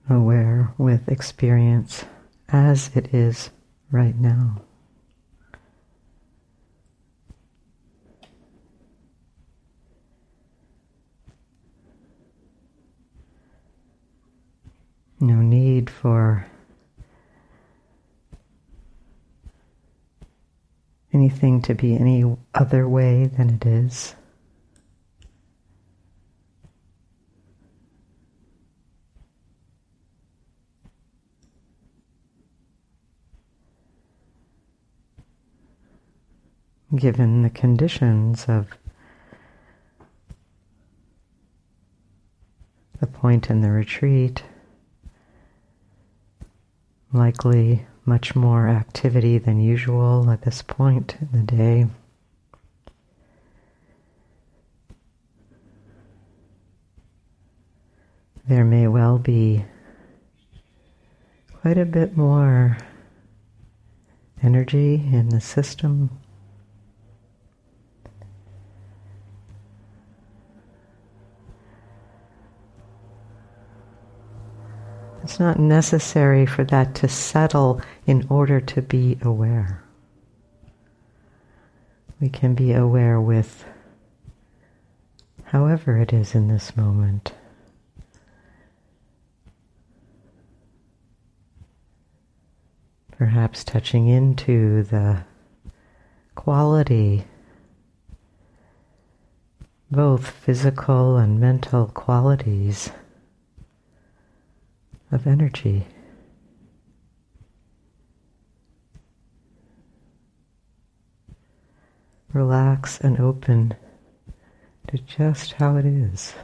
aware with experience as it is right now. No need for anything to be any other way than it is. Given the conditions of the point in the retreat, likely much more activity than usual at this point in the day. There may well be quite a bit more energy in the system. It's not necessary for that to settle in order to be aware. We can be aware with however it is in this moment. Perhaps touching into the quality, both physical and mental qualities of energy. Relax and open to just how it is.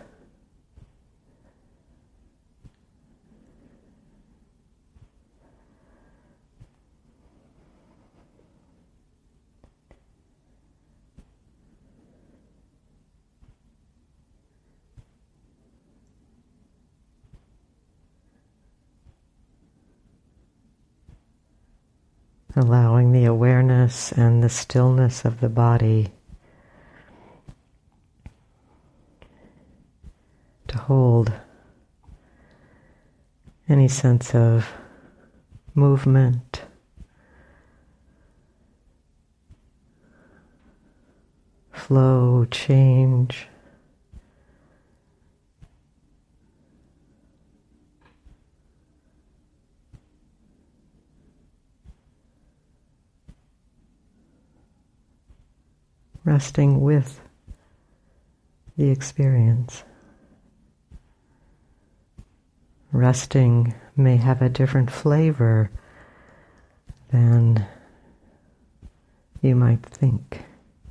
Allowing the awareness and the stillness of the body to hold any sense of movement, flow, change. Resting with the experience. Resting may have a different flavor than you might think.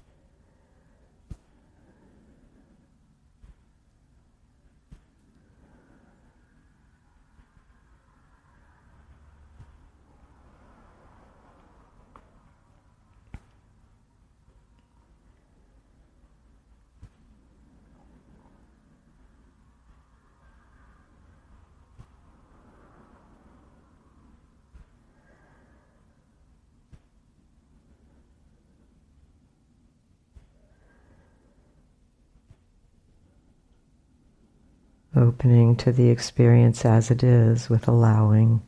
Opening to the experience as it is with allowing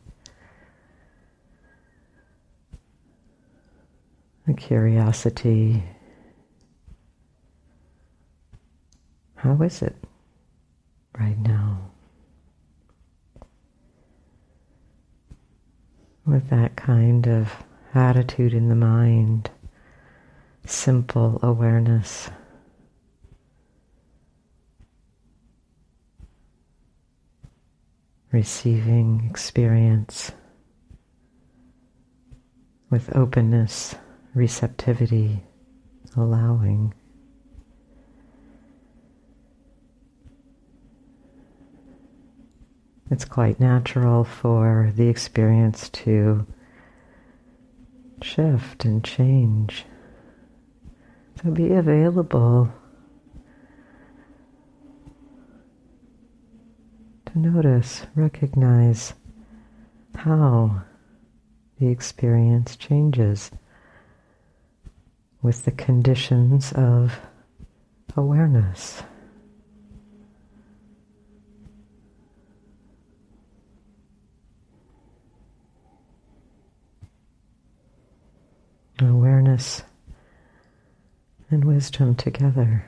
the curiosity. How is it right now? With that kind of attitude in the mind, simple awareness. Receiving experience with openness, receptivity, allowing. It's quite natural for the experience to shift and change. So be available to notice, recognize how the experience changes with the conditions of awareness. awareness and wisdom together.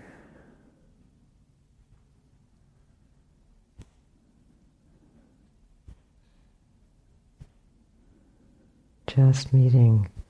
Just meeting